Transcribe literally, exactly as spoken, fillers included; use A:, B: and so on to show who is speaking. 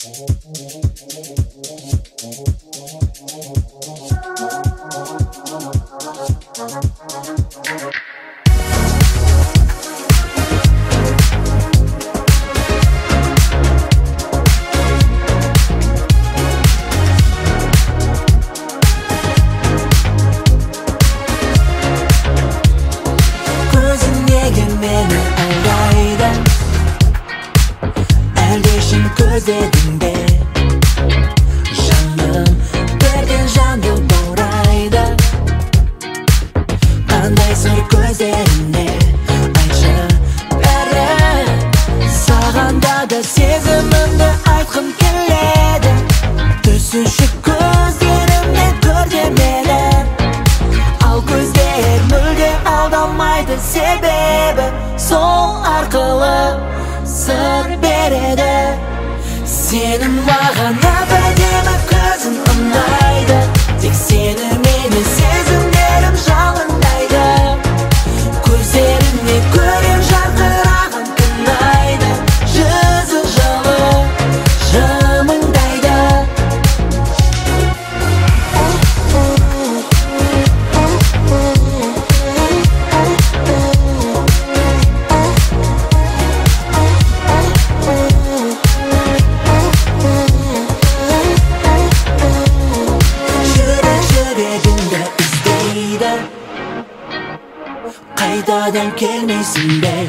A: Көздеріңде жаным бірден жанды баурайды. Қандай сұр көздеріңе айтшы бәрі. Сағанда да сезімімді айтқым келеді. Түсінші көздерімде көрде мені. Ал көздер мүлде алдамайды, себебі сол арқылы сыр береді. Сенің маған әп-әдемі көзің ұнайды. Тек сені мені сезімдерім жалындайды. Көздеріңе көрем жарқыраған күн айды. Жүзі жылы жымыңдайды. Қайтадан келмейсің бе?